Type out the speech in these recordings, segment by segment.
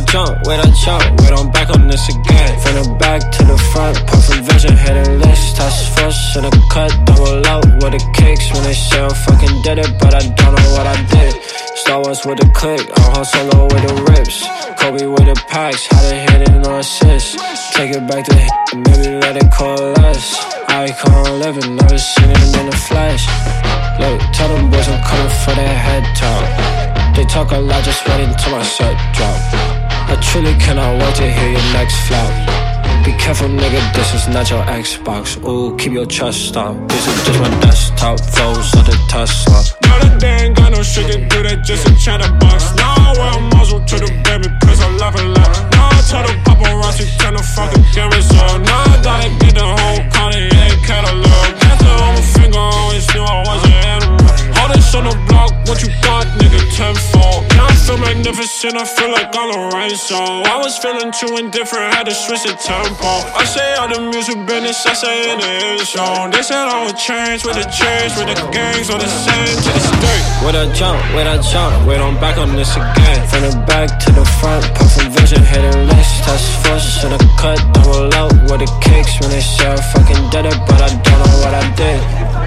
wait, I'm back on this again. From the back to the front, perfect vision, hitting list. Task force in a cut, double out with the kicks. When they say I fucking did it, but I don't know what I did. Star Wars with the click, Han Solo with the rips. Kobe with the packs, had it hit it, no assist. Take it back to hit, maybe let it coalesce. Icon living, never seen it in the flesh. Look, tell them boys I'm coming for their head top. They talk a lot, just wait until my set drop. I truly cannot wait to hear your next flop. Be careful, nigga, this is not your Xbox. Ooh, keep your trust up. This is just my desktop, flows of the Tesla. Now that they ain't got no shit to do, they just a chatterbox. Now I wear a muzzle to the baby, cause I laugh a lot. Now I tell the paparazzi, turn the fucking cameras on. Now I gotta get the whole Kanye catalog. After on my finger, I always knew I was an animal. All this on the block, what you thought, nigga, tenfold. Now I feel magnificent, I feel like I'm a rain song. I was feeling too indifferent, had to switch the tempo. I say all the music business, I say in the end zone. They said I would change with the gangs, or the same to this day. Wait, I'm back on this again. From the back to the front, perfect vision, hitting list. Task force in a cut, double out with the kicks. When they say I fucking did it, but I don't know what I did.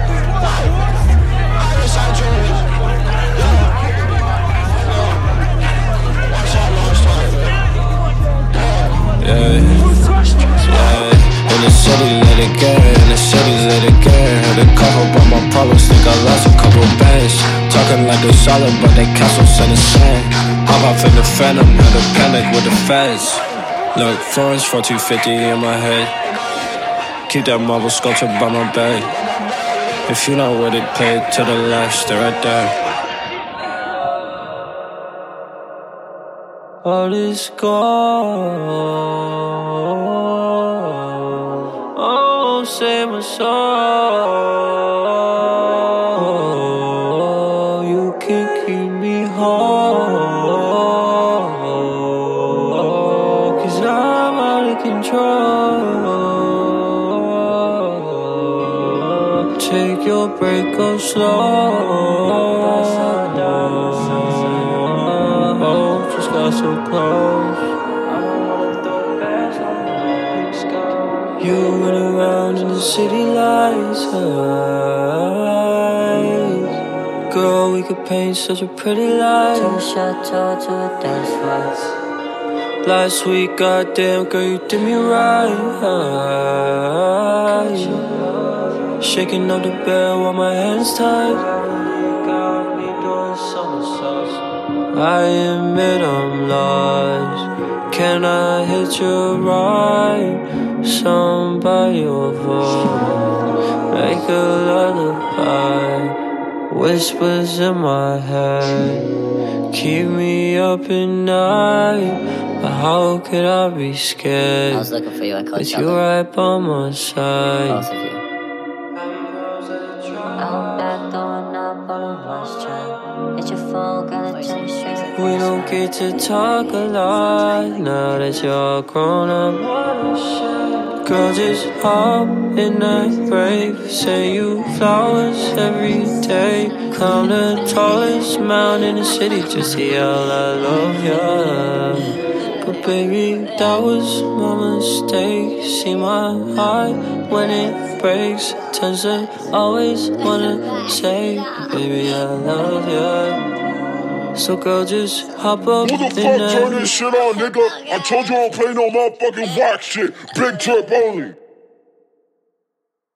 In the city, let it get. In the cities, let it get. Had a cover, but my problems think I lost a couple bands. Talking like they solid, but they castles in the sand. Hop off in the phantom, had a panic with the feds. Look, Florence 4250 in my head. Keep that marble sculpture by my bed. If you're not with it, play it to the left, stay right there. All is gone. Oh, save my soul. You can keep me whole, 'cause I'm out of control. Take your break, go slow. Just got so close. You run around in the city lights. Girl, we could paint such a pretty life. Two chateau to a dance floor. Last week, goddamn girl, you did me right. Shaking up the bed while my hands tight. I admit I'm lost. Can I hit you right? Sung by your voice, make a lullaby. Whispers in my head, keep me up at night. But how could I be scared? I was looking for you, I called with you right by my side. Both of you. Out back throwing up all of my strength. Hit your phone, gotta tell you straight. We don't get to talk a lot now that you're grown up. Girl, just hop in that rave. Say you flowers every day. Climb the tallest mountain in the city just to yell I love ya. But baby, that was my mistake. See my heart when it breaks, turns to always wanna say, baby, I love ya. So girl, just hop up in Who the fuck turn this shit on, nigga? I told you I don't play no motherfucking whack shit. Big trip only.